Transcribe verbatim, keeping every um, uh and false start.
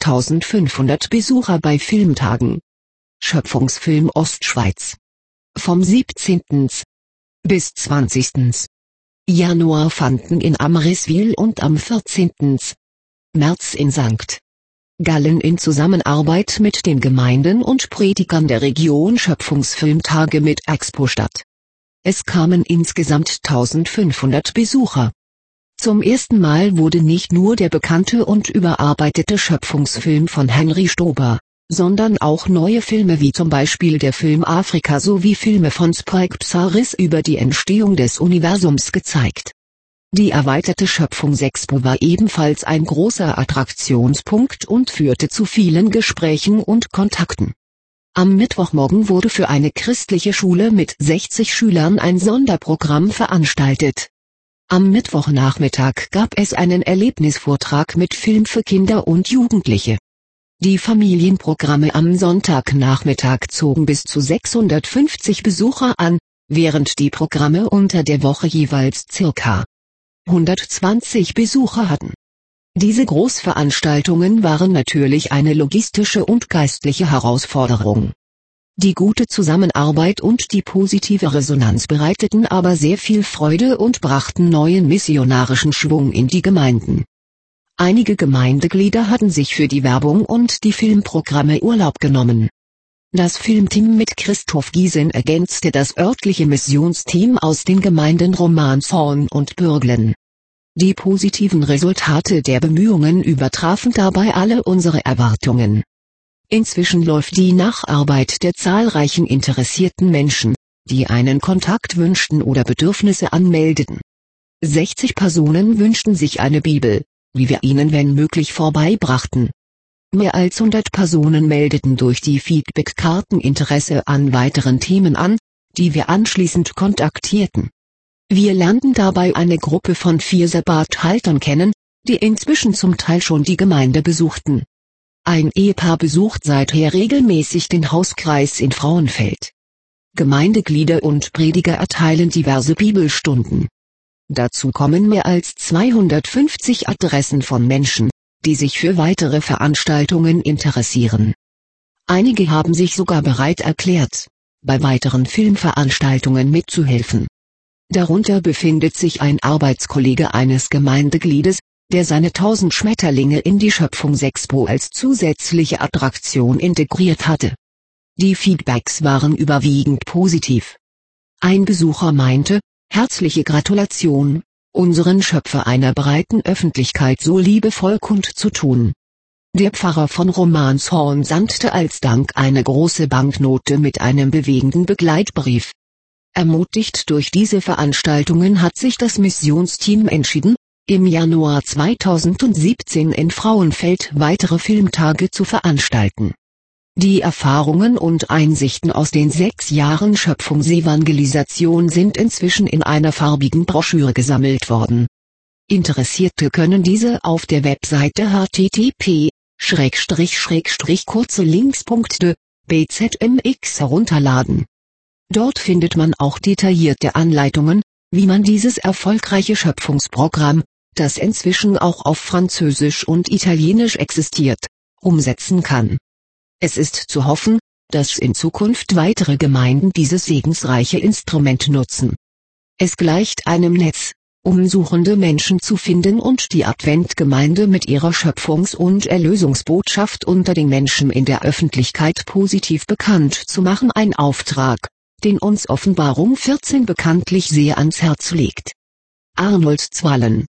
eintausendfünfhundert Besucher bei Filmtagen. Schöpfungsfilm Ostschweiz. Vom siebzehnten bis zwanzigsten Januar fanden in Amriswil und am vierzehnten März in Sankt Gallen in Zusammenarbeit mit den Gemeinden und Predigern der Region Schöpfungsfilmtage mit Expo statt. Es kamen insgesamt eintausendfünfhundert Besucher. Zum ersten Mal wurde nicht nur der bekannte und überarbeitete Schöpfungsfilm von Henry Stober, sondern auch neue Filme wie zum Beispiel der Film Afrika sowie Filme von Spike Psaris über die Entstehung des Universums gezeigt. Die erweiterte Schöpfungsexpo war ebenfalls ein großer Attraktionspunkt und führte zu vielen Gesprächen und Kontakten. Am Mittwochmorgen wurde für eine christliche Schule mit sechzig Schülern ein Sonderprogramm veranstaltet. Am Mittwochnachmittag gab es einen Erlebnisvortrag mit Film für Kinder und Jugendliche. Die Familienprogramme am Sonntagnachmittag zogen bis zu sechshundertfünfzig Besucher an, während die Programme unter der Woche jeweils ca. hundertzwanzig Besucher hatten. Diese Großveranstaltungen waren natürlich eine logistische und geistliche Herausforderung. Die gute Zusammenarbeit und die positive Resonanz bereiteten aber sehr viel Freude und brachten neuen missionarischen Schwung in die Gemeinden. Einige Gemeindeglieder hatten sich für die Werbung und die Filmprogramme Urlaub genommen. Das Filmteam mit Christoph Giesen ergänzte das örtliche Missionsteam aus den Gemeinden Romanshorn und Bürglen. Die positiven Resultate der Bemühungen übertrafen dabei alle unsere Erwartungen. Inzwischen läuft die Nacharbeit der zahlreichen interessierten Menschen, die einen Kontakt wünschten oder Bedürfnisse anmeldeten. sechzig Personen wünschten sich eine Bibel, wie wir ihnen wenn möglich vorbeibrachten. Mehr als hundert Personen meldeten durch die Feedbackkarten Interesse an weiteren Themen an, die wir anschließend kontaktierten. Wir lernten dabei eine Gruppe von vier Sabbathaltern kennen, die inzwischen zum Teil schon die Gemeinde besuchten. Ein Ehepaar besucht seither regelmäßig den Hauskreis in Frauenfeld. Gemeindeglieder und Prediger erteilen diverse Bibelstunden. Dazu kommen mehr als zweihundertfünfzig Adressen von Menschen, die sich für weitere Veranstaltungen interessieren. Einige haben sich sogar bereit erklärt, bei weiteren Filmveranstaltungen mitzuhelfen. Darunter befindet sich ein Arbeitskollege eines Gemeindegliedes, der seine tausend Schmetterlinge in die Schöpfungsexpo als zusätzliche Attraktion integriert hatte. Die Feedbacks waren überwiegend positiv. Ein Besucher meinte: Herzliche Gratulation, unseren Schöpfer einer breiten Öffentlichkeit so liebevoll kundzutun. Der Pfarrer von Romanshorn sandte als Dank eine große Banknote mit einem bewegenden Begleitbrief. Ermutigt durch diese Veranstaltungen hat sich das Missionsteam entschieden, im Januar zweitausendsiebzehn in Frauenfeld weitere Filmtage zu veranstalten. Die Erfahrungen und Einsichten aus den sechs Jahren Schöpfungsevangelisation sind inzwischen in einer farbigen Broschüre gesammelt worden. Interessierte können diese auf der Webseite h t t p kurze links punkt d b z m x herunterladen. Dort findet man auch detaillierte Anleitungen, wie man dieses erfolgreiche Schöpfungsprogramm, das inzwischen auch auf Französisch und Italienisch existiert, umsetzen kann. Es ist zu hoffen, dass in Zukunft weitere Gemeinden dieses segensreiche Instrument nutzen. Es gleicht einem Netz, um suchende Menschen zu finden und die Adventgemeinde mit ihrer Schöpfungs- und Erlösungsbotschaft unter den Menschen in der Öffentlichkeit positiv bekannt zu machen, ein Auftrag, den uns Offenbarung vierzehn bekanntlich sehr ans Herz legt. Arnold Zwallen